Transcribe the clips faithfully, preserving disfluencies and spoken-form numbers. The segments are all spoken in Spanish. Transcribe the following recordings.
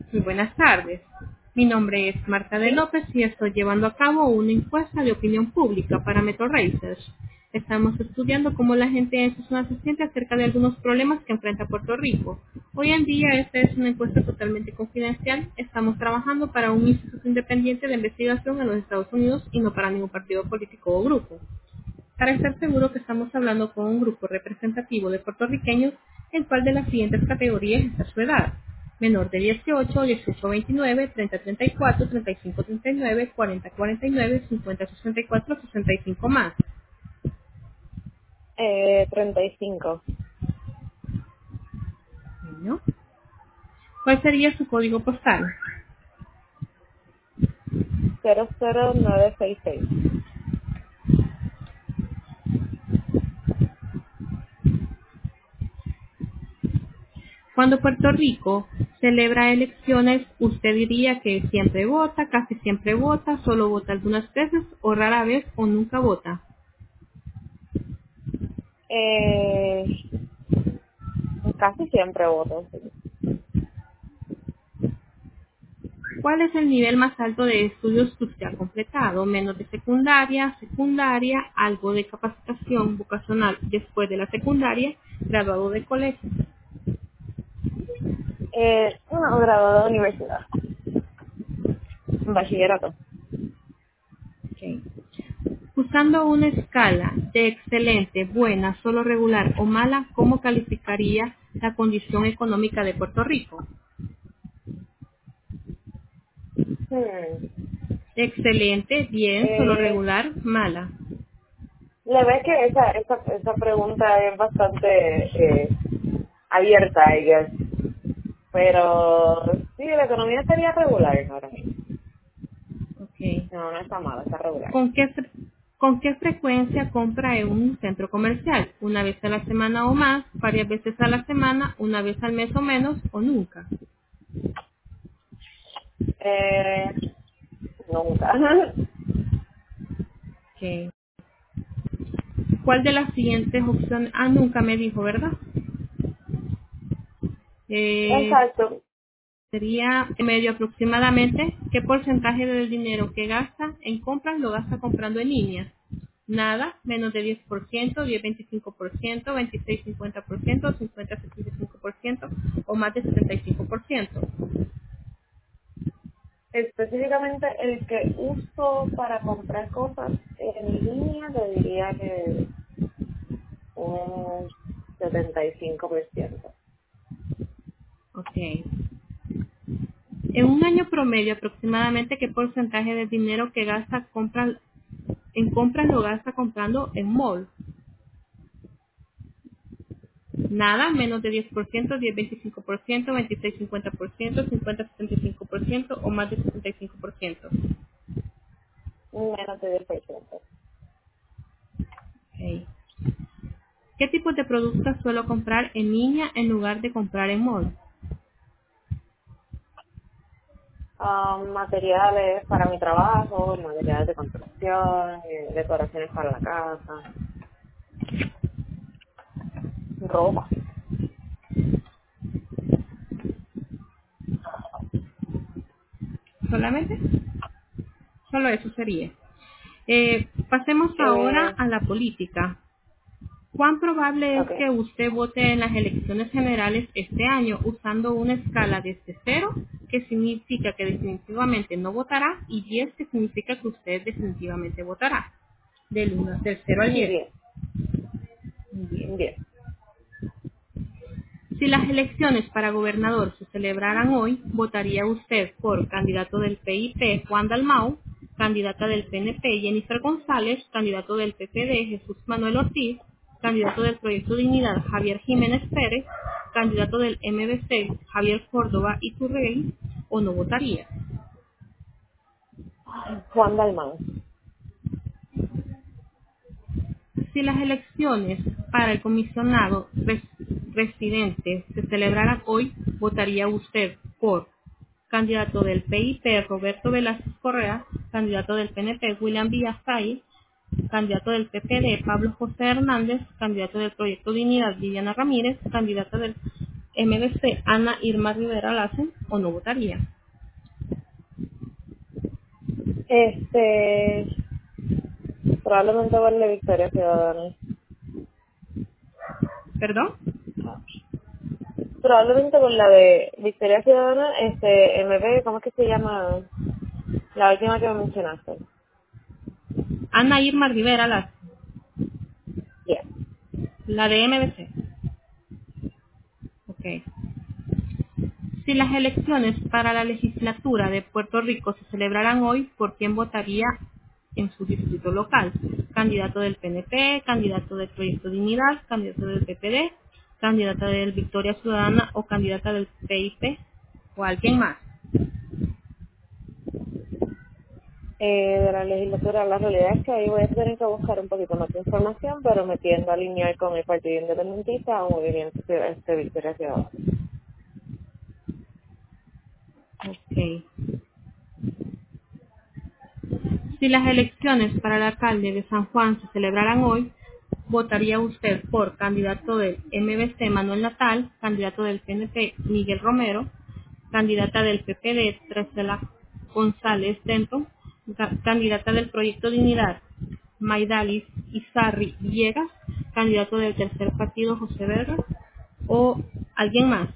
Muy buenas tardes. Mi nombre es Marta de ¿Sí? López y estoy llevando a cabo una encuesta de opinión pública para Metro Research. Estamos estudiando cómo la gente en su zona se siente acerca de algunos problemas que enfrenta Puerto Rico. Hoy en día esta es una encuesta totalmente confidencial. Estamos trabajando para un instituto independiente de investigación en los Estados Unidos y no para ningún partido político o grupo. Para estar seguro que estamos hablando con un grupo representativo de puertorriqueños, en cuál de las siguientes categorías está su edad: menor de dieciocho, dieciocho a veintinueve, treinta a treinta y cuatro, treinta y cinco a treinta y nueve, cuarenta a cuarenta y nueve, cincuenta a sesenta y cuatro, sesenta y cinco más. Eh, treinta y cinco, ¿No? ¿Cuál sería su código postal? cero cero nueve seis seis. Cuando Puerto Rico celebra elecciones, ¿usted diría que siempre vota, casi siempre vota, solo vota algunas veces o rara vez o nunca vota? Eh, casi siempre voto, sí. ¿Cuál es el nivel más alto de estudios que usted ha completado? Menos de secundaria, secundaria, algo de capacitación vocacional después de la secundaria, graduado de colegio. Eh, una graduada de universidad, bachillerato. Okay. Usando una escala de excelente, buena, solo regular o mala, ¿cómo calificaría la condición económica de Puerto Rico? Hmm. Excelente, bien, solo Eh, regular, mala. la verdad es que esa, esa, esa pregunta es bastante eh, abierta, I guess. Pero sí, la economía estaría regular ahora mismo. Okay. No, no está mala, está regular. ¿Con qué, fre- ¿Con qué frecuencia compra en un centro comercial? ¿Una vez a la semana o más? ¿Varias veces a la semana? ¿Una vez al mes o menos? ¿O nunca? Eh, nunca. Ok. ¿Cuál de las siguientes opciones? Ah, nunca me dijo, ¿verdad? Eh, Exacto. sería en medio aproximadamente qué porcentaje del dinero que gasta en compras lo gasta comprando en línea. Nada, menos de diez diez por ciento, diez veinticinco por ciento, veintiséis cincuenta por ciento, cincuenta setenta y cinco por ciento o más de setenta y cinco por ciento. Específicamente el que uso para comprar cosas en línea, te diría que un setenta y cinco por ciento. Ok. En un año promedio, aproximadamente qué porcentaje de dinero que gasta compra, en compras lo gasta comprando en mall. Nada, menos de diez por ciento, diez veinticinco por ciento, veintiséis cincuenta por ciento, cincuenta setenta y cinco por ciento o más de setenta y cinco por ciento. Menos de diez por ciento. Ok. ¿Qué tipos de productos suelo comprar en línea en lugar de comprar en mall? Ah, materiales para mi trabajo, materiales de construcción, eh, decoraciones para la casa, ropa. ¿Solamente? Solo eso sería. Eh, pasemos ahora Eh, a la política. ¿Cuán probable es ok. que usted vote en las elecciones generales este año usando una escala desde cero, que significa que definitivamente no votará, y diez, que significa que usted definitivamente votará? Del uno, del cero al diez. Bien, Bien. bien. Si las elecciones para gobernador se celebraran hoy, ¿votaría usted por candidato del P I P Juan Dalmau, candidata del P N P Jennifer González, candidato del P P D Jesús Manuel Ortiz, candidato del Proyecto Dignidad Javier Jiménez Pérez, candidato del M B C Javier Córdoba Iturrey, o no votaría? Ay, Juan Dalmán. Si las elecciones para el comisionado res- residente se celebraran hoy, ¿votaría usted por candidato del P I P Roberto Velázquez Correa, candidato del P N P William Villasay, candidato del P P D Pablo José Hernández, candidato del Proyecto Dignidad Viviana Ramírez, candidata del M D C, Ana Irma Rivera Lassen, o no votaría. Este, probablemente verle Victoria Ciudadana. ¿Perdón? Probablemente con la de Victoria Ciudadana, este, M B, ¿cómo es que se llama? La última que me mencionaste. Ana Irma Rivera Lassen, Yeah. la de M D C. Ok. Si las elecciones para la legislatura de Puerto Rico se celebraran hoy, ¿por quién votaría en su distrito local? Candidato del P N P, candidato del Proyecto Dignidad, candidato del P P D, candidata del Victoria Ciudadana o candidata del P I P o alguien más. Eh, de la legislatura, la realidad es que ahí voy a tener que buscar un poquito más de información, pero me tiendo a alinear con el Partido Independentista o Movimiento Ciu- este, Victoria Ciudadana. Ok. Si las elecciones para el alcalde de San Juan se celebraran hoy, ¿votaría usted por candidato del M V C Manuel Natal, candidato del P N P Miguel Romero, candidata del P P D Tresela González Denton, ca- candidata del Proyecto Dignidad Maidalis Izarri Villegas, candidato del tercer partido José Berra o alguien más?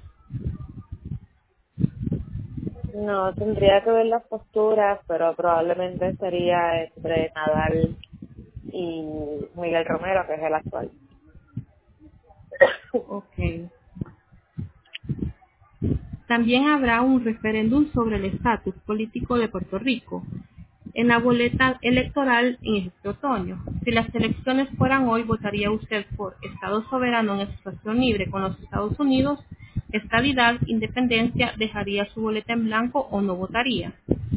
No, tendría que ver las posturas, pero probablemente sería entre Nadal y Miguel Romero, que es el actual. Ok. También habrá un referéndum sobre el estatus político de Puerto Rico en la boleta electoral en este otoño. Si las elecciones fueran hoy, ¿votaría usted por Estado soberano en asociación libre con los Estados Unidos, estadidad, independencia, dejaría su boleta en blanco o no votaría?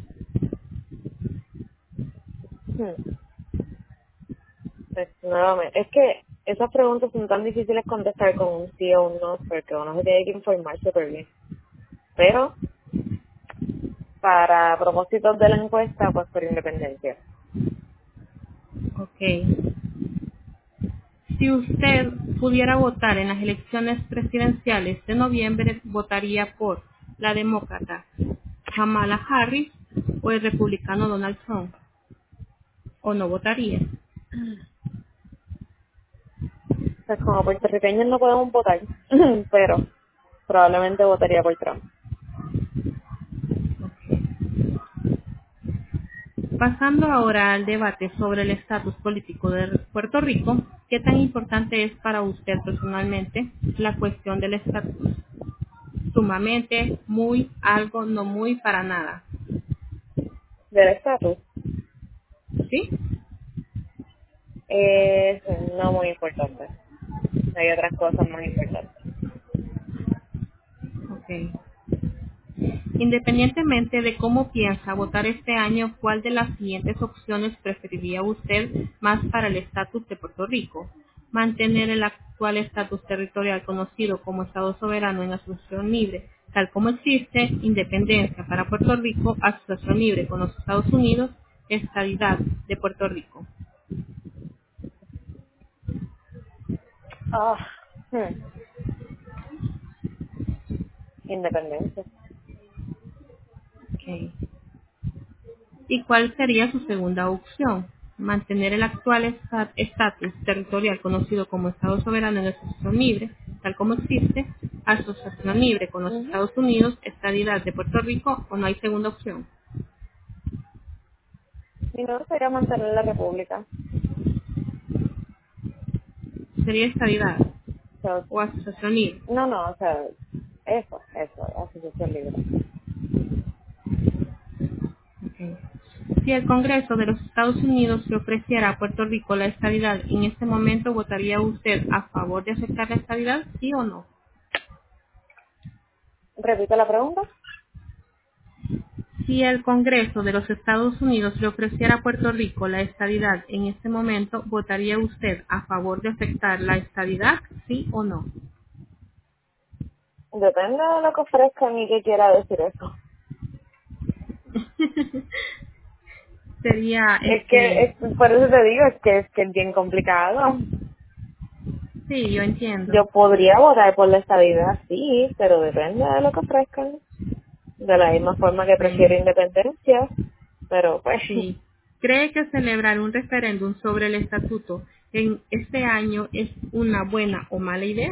Hmm, pues, nuevamente, es que esas preguntas son tan difíciles contestar con un sí o un no, porque uno se tiene que informar súper bien. Pero, para propósitos de la encuesta, pues por independencia. Ok. Si usted pudiera votar en las elecciones presidenciales de noviembre, ¿votaría por la demócrata Kamala Harris o el republicano Donald Trump? ¿O no votaría? Pues como puertorriqueños no podemos votar, pero probablemente votaría por Trump. Pasando ahora al debate sobre el estatus político de Puerto Rico, ¿qué tan importante es para usted personalmente la cuestión del estatus? Sumamente, muy, algo, no muy, para nada. Del estatus, ¿Sí? es no muy importante. Hay otras cosas más importantes. Ok. Independientemente de cómo piensa votar este año, ¿cuál de las siguientes opciones preferiría usted más para el estatus de Puerto Rico? Mantener el actual estatus territorial conocido como Estado soberano en asociación libre, tal como existe, independencia para Puerto Rico, asociación libre con los Estados Unidos, estadidad de Puerto Rico. Ah, hmm, independencia. Okay. ¿Y cuál sería su segunda opción? Mantener el actual esta- estatus territorial conocido como Estado soberano en asociación libre, tal como existe, asociación libre con los Ujú. Estados Unidos, estadidad de Puerto Rico, o no hay segunda opción. Y no sería mantener la república. Sería estadidad So, o asociación libre. no, no, o sea, eso, eso, asociación libre. Ok. Si el Congreso de los Estados Unidos le ofreciera a Puerto Rico la estadidad, en este momento votaría usted a favor de aceptar la estadidad, sí o no. Repite la pregunta. Si el Congreso de los Estados Unidos le ofreciera a Puerto Rico la estadidad en este momento, ¿votaría usted a favor de aceptar la estadidad, sí o no? Depende de lo que ofrezcan y qué quiera decir eso. Sería Es que, este, es, por eso te digo, es que es que es bien complicado. Sí, yo entiendo. Yo podría votar por la estabilidad, sí, pero depende de lo que ofrezcan. De la misma forma que prefiero Bueno, independencia, pero pues sí. ¿Cree que celebrar un referéndum sobre el estatuto en este año es una buena o mala idea?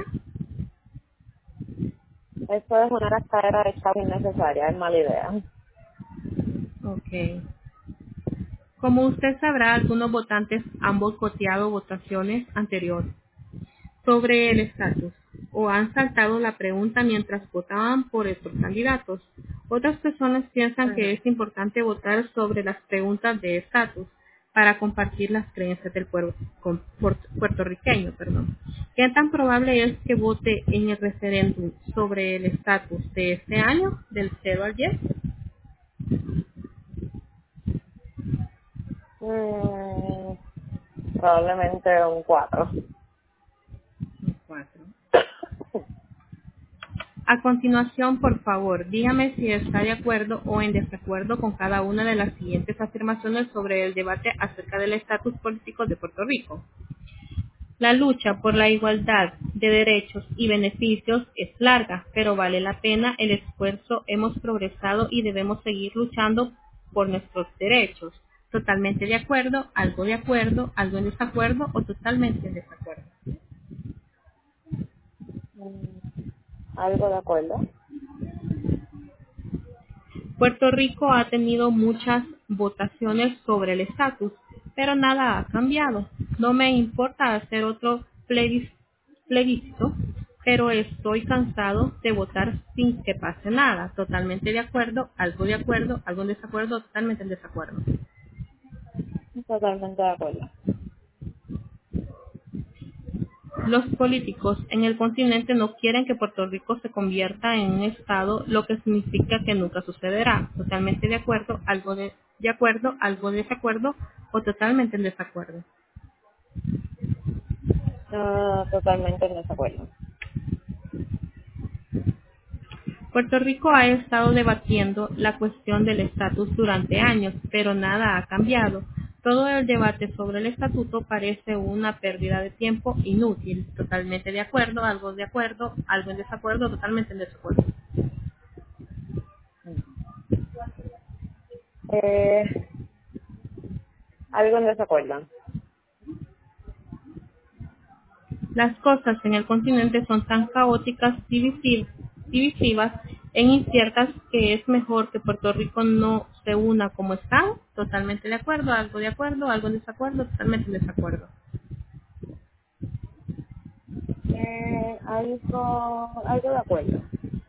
esto es una gastadera de chavo innecesaria, es mala idea. Ok. Como usted sabrá, algunos votantes han boicoteado votaciones anteriores sobre el estatus o han saltado la pregunta mientras votaban por estos candidatos. Otras personas piensan que Ujú. es importante votar sobre las preguntas de estatus para compartir las creencias del pueblo con- puer- puertorriqueño. Perdón. ¿Qué tan probable es que vote en el referéndum sobre el estatus de este año, del cero al diez? Mm, probablemente un cuatro. Cuatro. A continuación, por favor, dígame si está de acuerdo o en desacuerdo con cada una de las siguientes afirmaciones sobre el debate acerca del estatus político de Puerto Rico. La lucha por la igualdad de derechos y beneficios es larga, pero vale la pena el esfuerzo. Hemos progresado y debemos seguir luchando por nuestros derechos. Totalmente de acuerdo, algo de acuerdo, algo en desacuerdo o totalmente en desacuerdo. Mm, algo de acuerdo. Puerto Rico ha tenido muchas votaciones sobre el estatus, pero nada ha cambiado. No me importa hacer otro plebis- plebiscito, pero estoy cansado de votar sin que pase nada. Totalmente de acuerdo, algo de acuerdo, algo en desacuerdo, totalmente en desacuerdo. Totalmente de acuerdo. Los políticos en el continente no quieren que Puerto Rico se convierta en un estado, lo que significa que nunca sucederá. Totalmente de acuerdo, algo de, de acuerdo, algo de desacuerdo o totalmente en desacuerdo. Ah, totalmente en desacuerdo. Puerto Rico ha estado debatiendo la cuestión del estatus durante años, pero nada ha cambiado. Todo el debate sobre el estatuto parece una pérdida de tiempo inútil. Totalmente de acuerdo, algo de acuerdo, algo en desacuerdo, totalmente en desacuerdo. Mm. Eh, algo en desacuerdo. Las cosas en el continente son tan caóticas, divisi- divisivas e inciertas que es mejor que Puerto Rico no se una como Estado. Totalmente de acuerdo, algo de acuerdo, algo en desacuerdo, totalmente en desacuerdo. Eh, algo, algo de acuerdo.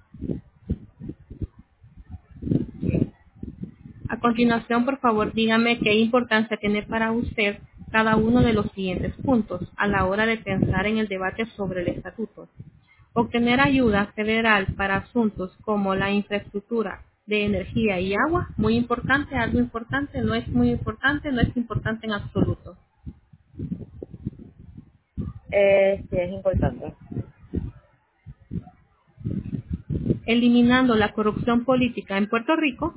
A continuación, por favor, dígame qué importancia tiene para usted cada uno de los siguientes puntos a la hora de pensar en el debate sobre el estatuto. Obtener ayuda federal para asuntos como la infraestructura de energía y agua, muy importante, algo importante, no es muy importante, no es importante en absoluto. Eh, sí, es importante. Eliminando la corrupción política en Puerto Rico,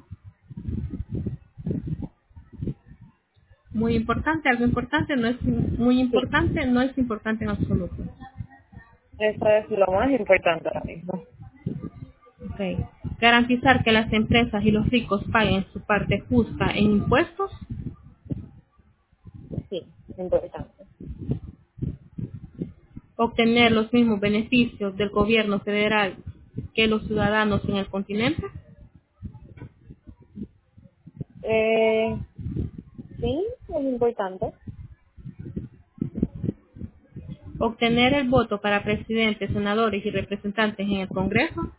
muy importante, algo importante, no es muy Sí, importante, no es importante en absoluto. eso es lo más importante ahora mismo. Okay. Garantizar que las empresas y los ricos paguen su parte justa en impuestos. Sí, importante. Obtener los mismos beneficios del gobierno federal que los ciudadanos en el continente. Eh, sí, es importante. Obtener el voto para presidentes, senadores y representantes en el Congreso.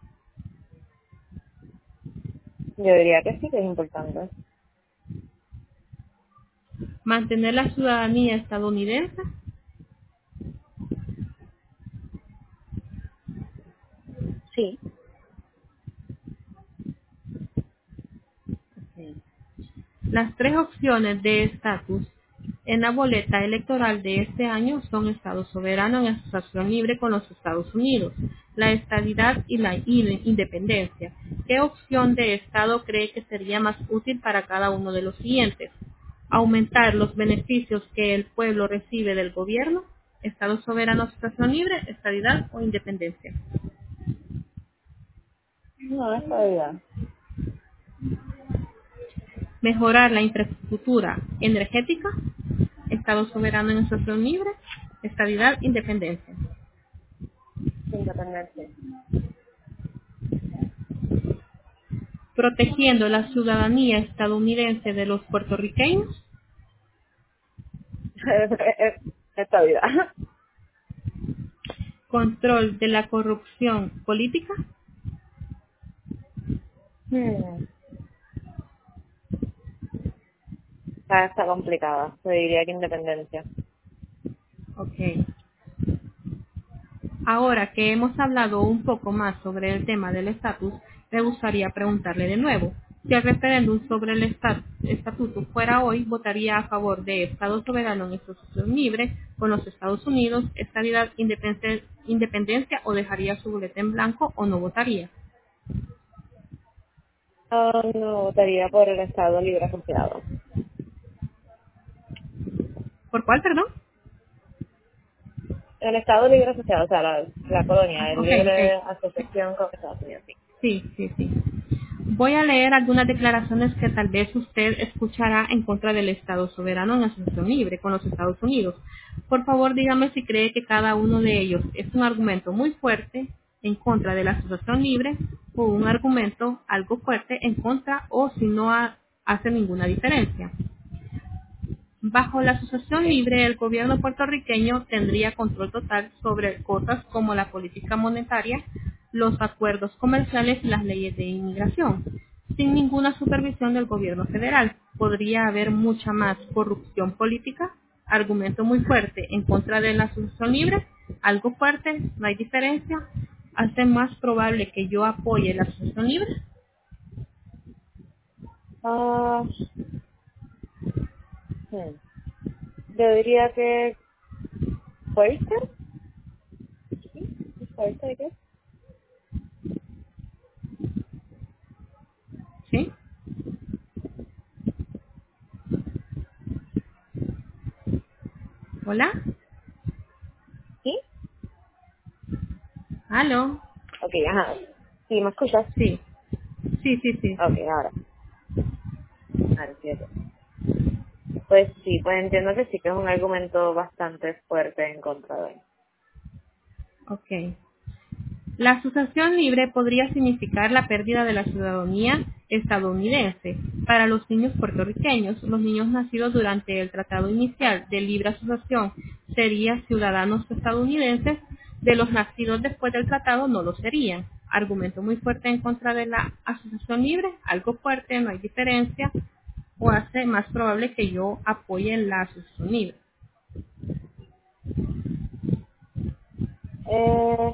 Yo diría que sí que es importante. Mantener la ciudadanía estadounidense. Sí. Las tres opciones de estatus en la boleta electoral de este año son Estado soberano en asociación libre con los Estados Unidos, la estabilidad y la in- independencia. ¿Qué opción de Estado cree que sería más útil para cada uno de los siguientes? Aumentar los beneficios que el pueblo recibe del gobierno, Estado soberano, asociación libre, estadidad o independencia. No, está bien. Mejorar la infraestructura energética, Estado soberano en asociación libre, estadidad, independencia. Independencia. Protegiendo la ciudadanía estadounidense de los puertorriqueños, Esta vida. control de la corrupción política. Hmm, Está, está complicada. Se diría que independencia. Ok. Ahora que hemos hablado un poco más sobre el tema del estatus, me gustaría preguntarle de nuevo, si el referéndum sobre el estat- estatuto fuera hoy, ¿votaría a favor de Estado soberano en asociación libre con los Estados Unidos, estabilidad, independen- independencia o dejaría su boleta en blanco o no votaría? Ah, no votaría por el Estado Libre Asociado. ¿Por cuál, perdón? El Estado Libre Asociado, o sea, la, la colonia, el Ok, libre ok. asociación con Estados Unidos, sí. Sí, sí, sí. Voy a leer algunas declaraciones que tal vez usted escuchará en contra del Estado soberano en asociación libre con los Estados Unidos. Por favor, dígame si cree que cada uno de ellos es un argumento muy fuerte en contra de la asociación libre o un argumento algo fuerte en contra o si no ha- hace ninguna diferencia. Bajo la asociación Okay. libre, el gobierno puertorriqueño tendría control total sobre cosas como la política monetaria, los acuerdos comerciales y las leyes de inmigración, sin ninguna supervisión del gobierno federal. Podría haber mucha más corrupción política, argumento muy fuerte en contra de la asociación libre, algo fuerte, no hay diferencia, hace más probable que yo apoye la asociación libre. Ah, hmm. Yo diría que fuerte, fuerte, ¿qué? ¿Sí? ¿Hola? ¿Sí? ¿Aló? Ok, ajá. ¿Sí, me escuchas? Sí, sí, sí, sí, Ok, sí. ahora. Ahora sí, ok. Pues sí, pues entiendo que sí que es un argumento bastante fuerte en contra de. Ok. La asociación libre podría significar la pérdida de la ciudadanía estadounidense para los niños puertorriqueños. Los niños nacidos durante el tratado inicial de libre asociación serían ciudadanos estadounidenses, de los nacidos después del tratado no lo serían. Argumento muy fuerte en contra de la asociación libre, algo fuerte, no hay diferencia, o hace más probable que yo apoye la asociación libre. Eh,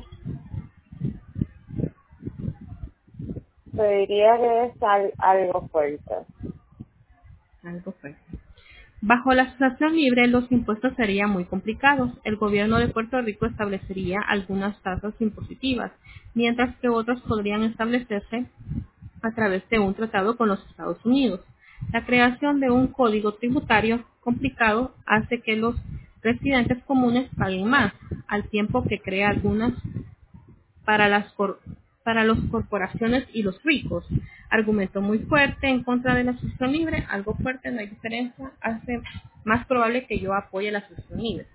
Te diría que es al- algo fuerte. Algo fuerte. Bajo la asociación libre, los impuestos serían muy complicados. El gobierno de Puerto Rico establecería algunas tasas impositivas, mientras que otras podrían establecerse a través de un tratado con los Estados Unidos. La creación de un código tributario complicado hace que los residentes comunes paguen más, al tiempo que crea algunas para las cor- para las corporaciones y los ricos. Argumento muy fuerte en contra de la asociación libre, algo fuerte, no hay diferencia, hace más probable que yo apoye la asociación libre.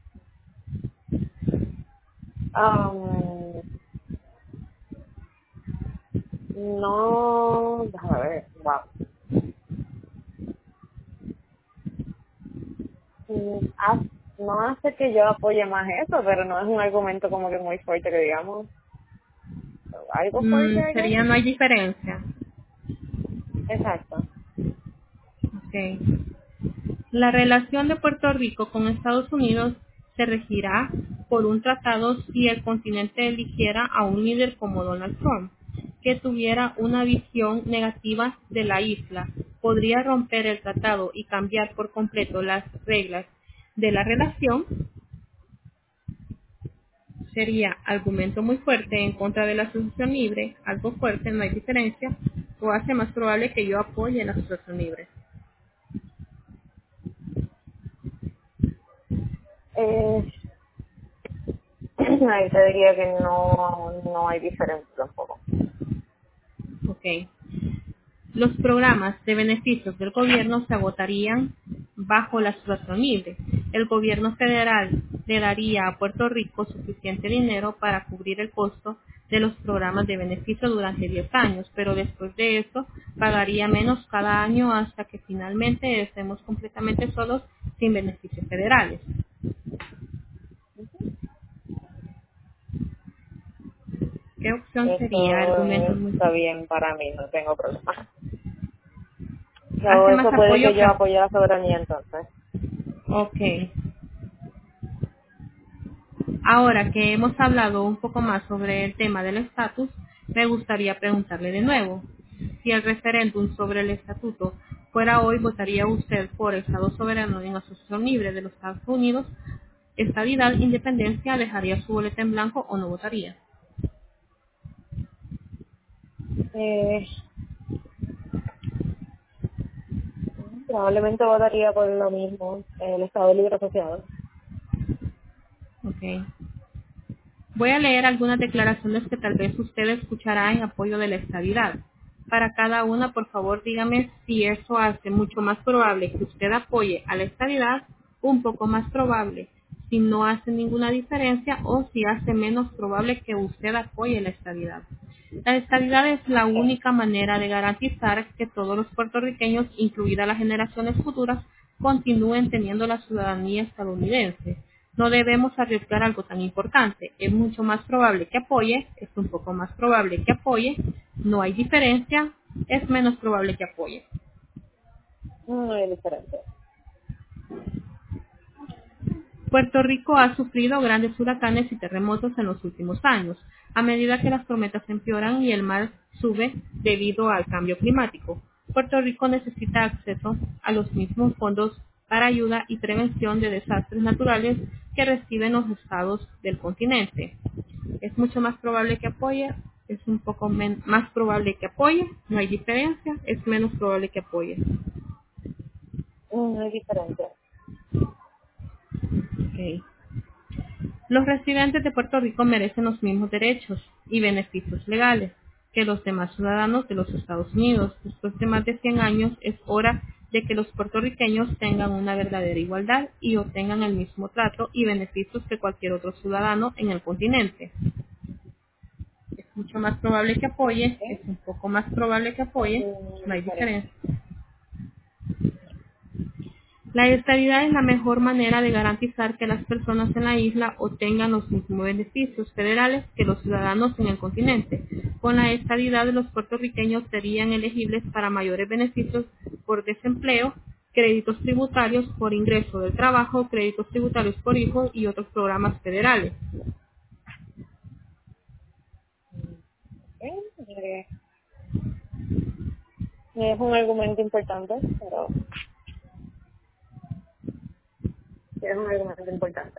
Um, no, déjame ver, wow. Mm, haz- No hace que yo apoye más eso, pero no es un argumento como que muy fuerte que digamos. Algo fuerte, Mm, I guess. sería no hay diferencia. Exacto. Okay. La relación de Puerto Rico con Estados Unidos se regirá por un tratado si el continente eligiera a un líder como Donald Trump, que tuviera una visión negativa de la isla. Podría romper el tratado y cambiar por completo las reglas de la relación. Sería argumento muy fuerte en contra de la asociación libre, algo fuerte, no hay diferencia, o hace más probable que yo apoye la asociación libre. Eh, ahí te diría que no, no hay diferencia tampoco. Ok. Los programas de beneficios del gobierno se agotarían bajo la situación libre. El gobierno federal le daría a Puerto Rico suficiente dinero para cubrir el costo de los programas de beneficio durante diez años, pero después de eso pagaría menos cada año hasta que finalmente estemos completamente solos sin beneficios federales. ¿Qué opción sería? Eso Argumentos muy está bien para mí, no tengo problema. So, hace más eso puede apoyo que que yo ap- apoye la soberanía entonces. Ok. Ahora que hemos hablado un poco más sobre el tema del estatus, me gustaría preguntarle de nuevo. Si el referéndum sobre el estatuto fuera hoy, ¿votaría usted por Estado soberano en asociación libre de los Estados Unidos, estabilidad, independencia, dejaría su boleta en blanco o no votaría? Eh, Probablemente votaría por lo mismo, el Estado Libre Asociado. Okay. Voy a leer algunas declaraciones que tal vez usted escuchará en apoyo de la estabilidad. Para cada una, por favor, dígame si eso hace mucho más probable que usted apoye a la estabilidad, un poco más probable si no hace ninguna diferencia o si hace menos probable que usted apoye la estabilidad. La estabilidad es la Okay. única manera de garantizar que todos los puertorriqueños, incluidas las generaciones futuras, continúen teniendo la ciudadanía estadounidense. No debemos arriesgar algo tan importante. Es mucho más probable que apoye, es un poco más probable que apoye, no hay diferencia, es menos probable que apoye. No hay diferencia. Puerto Rico ha sufrido grandes huracanes y terremotos en los últimos años, a medida que las tormentas empeoran y el mar sube debido al cambio climático. Puerto Rico necesita acceso a los mismos fondos para ayuda y prevención de desastres naturales que reciben los estados del continente. Es mucho más probable que apoye, es un poco men- más probable que apoye, no hay diferencia, es menos probable que apoye. No hay diferencia. Ok. Los residentes de Puerto Rico merecen los mismos derechos y beneficios legales que los demás ciudadanos de los Estados Unidos. Después de más de cien años es hora de que los puertorriqueños tengan una verdadera igualdad y obtengan el mismo trato y beneficios que cualquier otro ciudadano en el continente. Es mucho más probable que apoye, es ¿Eh? un poco más probable que apoye, No hay no hay diferencia. diferencia. La estabilidad es la mejor manera de garantizar que las personas en la isla obtengan los mismos beneficios federales que los ciudadanos en el continente. Con la estabilidad, los puertorriqueños serían elegibles para mayores beneficios por desempleo, créditos tributarios por ingreso del trabajo, créditos tributarios por hijos y otros programas federales. ¿Eh? Eh, Es un argumento importante, pero sí es un argumento importante.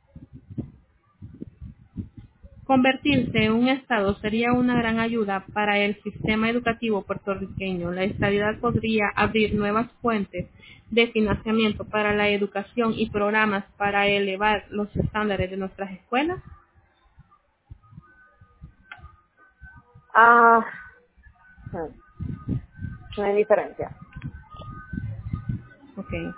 Convertirse en un Estado sería una gran ayuda para el sistema educativo puertorriqueño. La estabilidad podría abrir nuevas fuentes de financiamiento para la educación y programas para elevar los estándares de nuestras escuelas. Ah, hmm, no hay diferencia. Okay.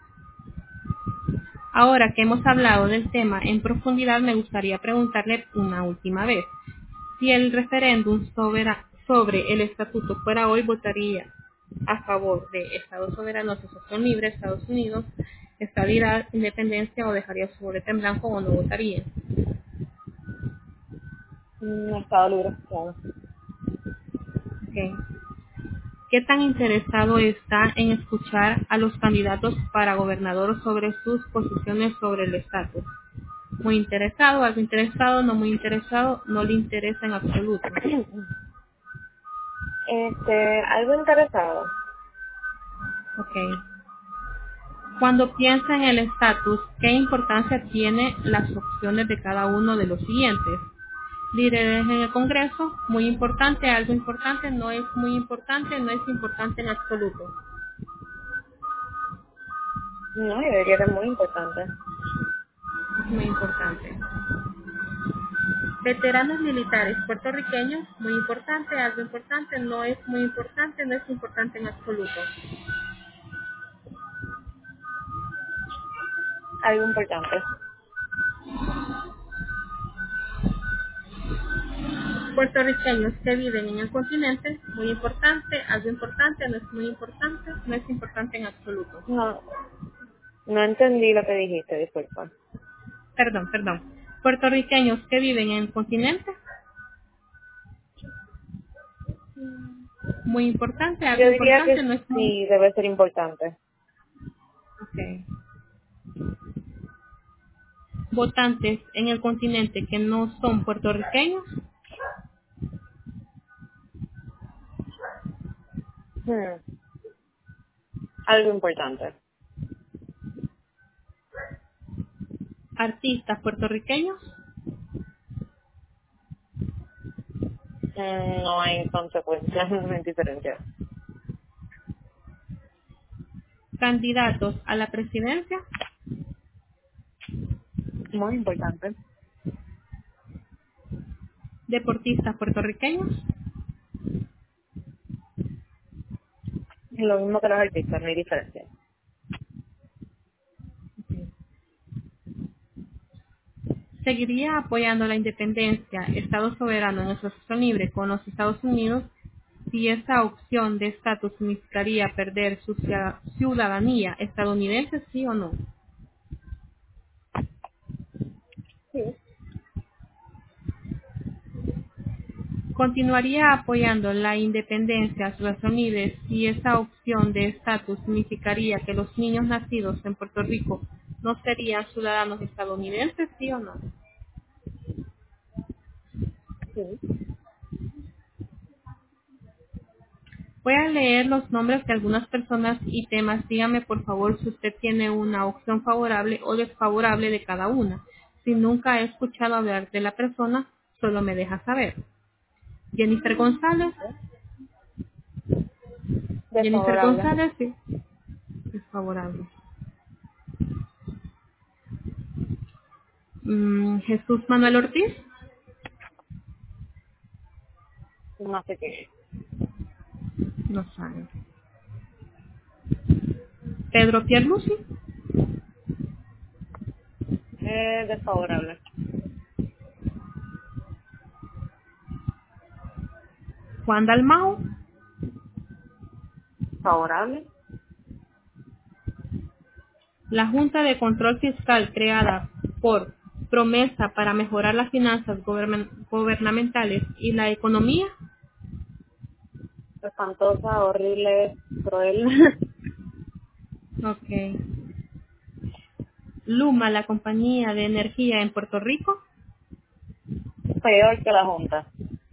Ahora que hemos hablado del tema en profundidad, me gustaría preguntarle una última vez. Si el referéndum sobre, sobre el estatuto fuera hoy, votaría a favor de Estado soberano, asociación libre, Estados Unidos, estabilidad, independencia o dejaría su boleta en blanco o no votaría. Un Estado Libre Asociado. Okay. ¿Qué tan interesado está en escuchar a los candidatos para gobernador sobre sus posiciones sobre el estatus? Muy interesado, algo interesado, no muy interesado, no le interesa en absoluto. Este, algo interesado. Okay. Cuando piensa en el estatus, ¿qué importancia tiene las opciones de cada uno de los siguientes? Líderes en el Congreso, muy importante, algo importante, no es muy importante, no es importante en absoluto. No, yo diría que es muy importante. Es muy importante. Veteranos militares puertorriqueños, muy importante, algo importante, no es muy importante, no es importante en absoluto. Algo importante. Puertorriqueños que viven en el continente, muy importante, algo importante, no es muy importante, no es importante en absoluto. No, no entendí lo que dijiste, disculpa. Perdón, perdón. Puertorriqueños que viven en el continente, muy importante, algo Yo diría importante, que no es muy... sí, debe ser importante. Okay. Votantes en el continente que no son puertorriqueños, Hmm, algo importante. artistas puertorriqueños, Mm, no hay consecuencias, no hay diferencia. candidatos a la presidencia, Muy importante. deportistas puertorriqueños, Lo mismo que los artistas, no hay diferencia. seguiría apoyando la independencia, Estado soberano en asociación libre con los Estados Unidos si esa opción de estatus significaría perder su ciudad- ciudadanía estadounidense, sí o no. Sí. Continuaría apoyando la independencia, asociación libre si esa opción de estatus significaría que los niños nacidos en Puerto Rico no serían ciudadanos estadounidenses, sí o no. Sí. Voy a leer los nombres de algunas personas y temas. Dígame por favor si usted tiene una opción favorable o desfavorable de cada una. Si nunca he escuchado hablar de la persona, solo me deja saber. Jennifer González. Jennifer Desfavorable. González, sí. Desfavorable. Mm, Jesús Manuel Ortiz. No sé qué. No sabe. Pedro Pierluisi. Eh, desfavorable. Juan Dalmau. Favorable. La Junta de Control Fiscal creada por Promesa para mejorar las finanzas goberna- gubernamentales y la economía. Espantosa, horrible, cruel. Ok. Luma, la compañía de energía en Puerto Rico. Peor que la Junta.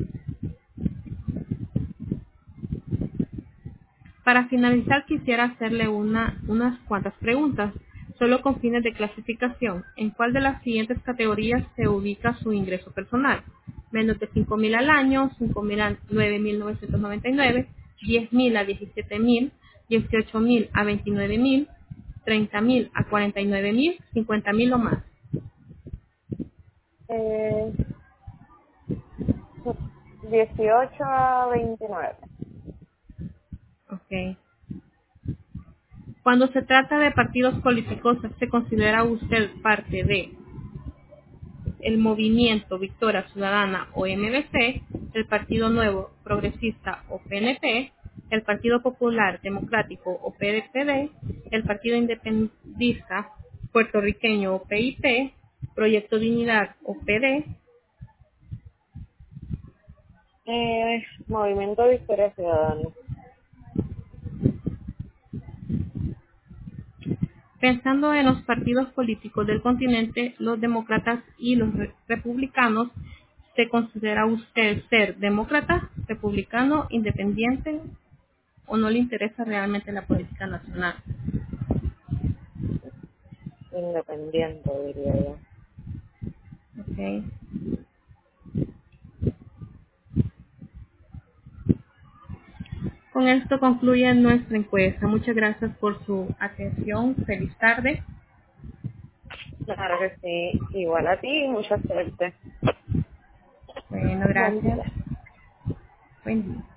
Para finalizar, quisiera hacerle una, unas cuantas preguntas, solo con fines de clasificación. ¿En cuál de las siguientes categorías se ubica su ingreso personal? Menos de cinco mil al año, cinco mil a nueve mil novecientos noventa y nueve, diez mil a diecisiete mil, dieciocho mil a veintinueve mil, treinta mil a cuarenta y nueve mil, cincuenta mil o más. Eh, dieciocho a veintinueve. Okay. Cuando se trata de partidos políticos, ¿se considera usted parte de el Movimiento Victoria Ciudadana o M V C, el Partido Nuevo Progresista o P N P, el Partido Popular Democrático o P D P D, el Partido Independentista Puertorriqueño o P I P, Proyecto Dignidad o P D? Eh, Movimiento Victoria Ciudadana. Pensando en los partidos políticos del continente, los demócratas y los re- republicanos, ¿se considera usted ser demócrata, republicano, independiente o no le interesa realmente la política nacional? Independiente, diría yo. Okay. Con esto concluye nuestra encuesta. Muchas gracias por su atención. Feliz tarde. Claro que sí. Igual a ti, mucha suerte. Bueno, Buen gracias. día. Buen día.